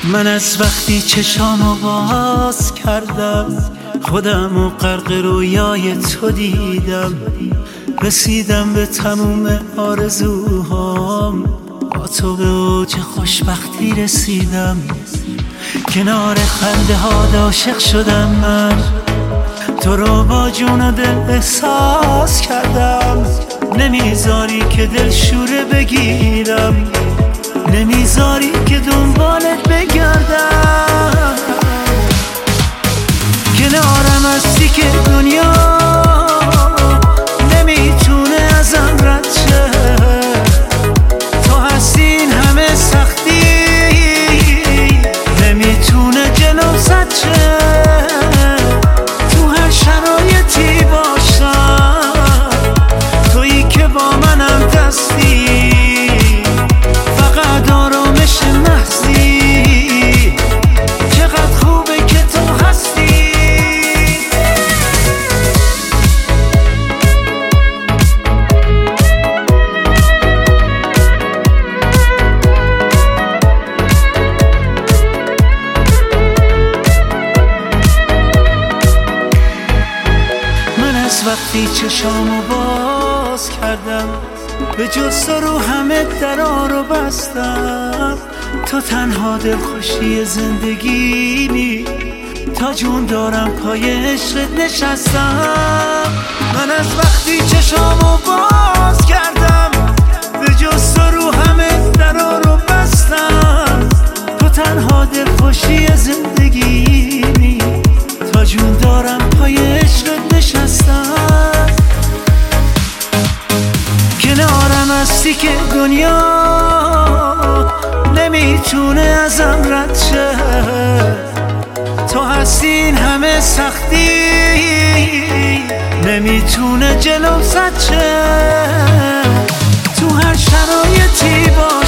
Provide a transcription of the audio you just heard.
من از وقتی چشامو باز کردم خودمو غرق رویای تو دیدم، رسیدم به تموم آرزوهام، با تو به اوج خوشبختی رسیدم. کنار خنده ها عاشق شدم من، تو رو با جون و دل احساس کردم. نمیذاری که دل شوره بگیرم، نمیذاری که دنبالت بگردم. کنارم هستی که دنیا نمیتونه ازم رد شه، تو هستی این همه سختی نمیتونه جلوم زد شه. تو هر شرایطی باشم تویی که با منم دستی، فقط آرامش محضی. چقدر خوبه که تو هستی. وقتی چشامو باز کردم به جز تو رو همه درا رو بستم. تو تنها دلخوشی زندگیمی، تا جون دارم پای عشقت نشستم. من از وقتی چشامو باز کردم به جز تو رو همه درا رو بستم. تو تنها دلخوشی زندگیمی، تا جون دارم پای عشقت نشستم. کنارم هستی که دنیا نمیتونه ازم رد شه، تو هستی این همه سختی نمیتونه جلوم زد شه. تو هر شرایطی